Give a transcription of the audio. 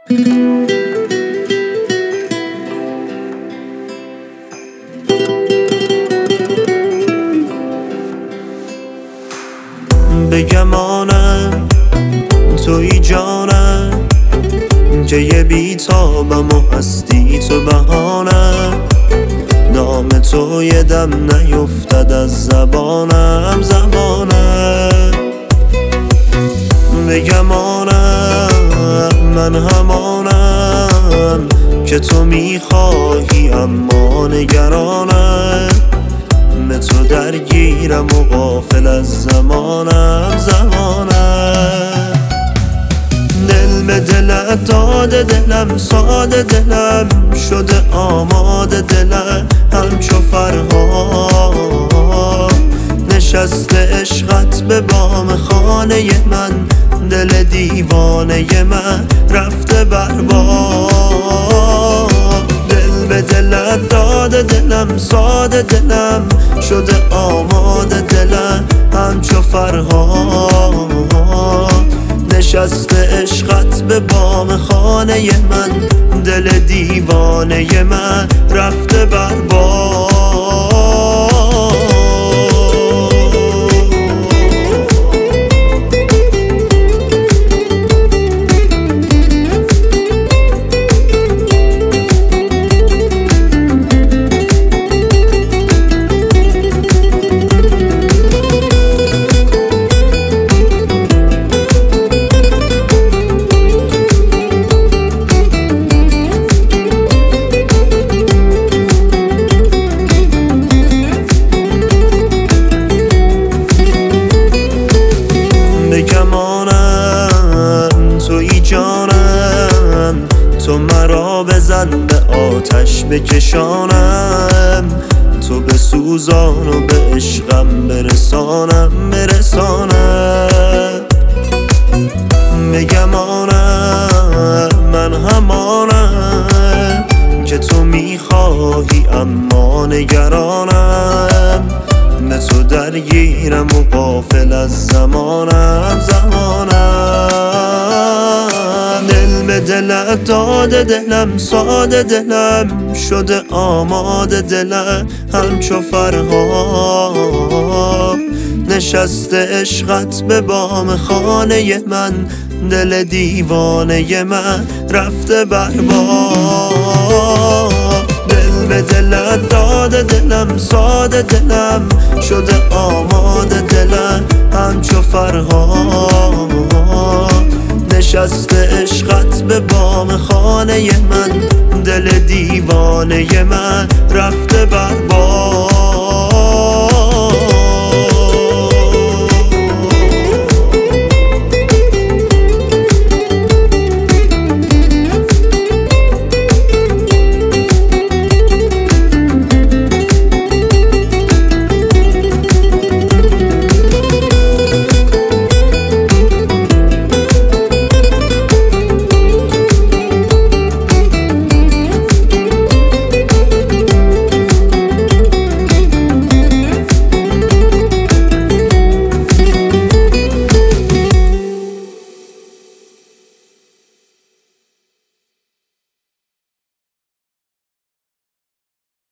بگمانم توی جانم که یه بیتابم و هستی تو بهانم، نام تو یه دم نیفتد از زبانم. بگمانم من همانم که تو میخواهی اما نگرانم، به تو درگیرم و غافل از زمانم. دل به دلت داده دلم، ساده دلم شده آماده دلم، همچو فرهاد نشسته عشقت به بام خانه من، دل دیوانه من رفته برباد. دل به دلت داده دلم، ساده دلم شده آماده دلم، همچو فرهاد نشسته عشقت به بام خانه من، دل دیوانه من رفته برباد. بگمانم توی جانم، تو مرا بزن به آتش بکشانم، تو بسوزان و به عشقم برسانم. بگمانم من همانم که تو میخواهی اما نگرانم، به تو درگیرم و غافل از زمانم. دل به دلت داده دلم، ساده دلم شده آماده دلم، همچو فرهاد نشسته عشقت به بام خانه من، دل دیوانه من رفته برباد. دل به دلت داده دلم، ساده دلم شده آماده دلم، همچو فرهاد نشسته عشقت به بام خانه من، دل دیوانه من رفته برباد.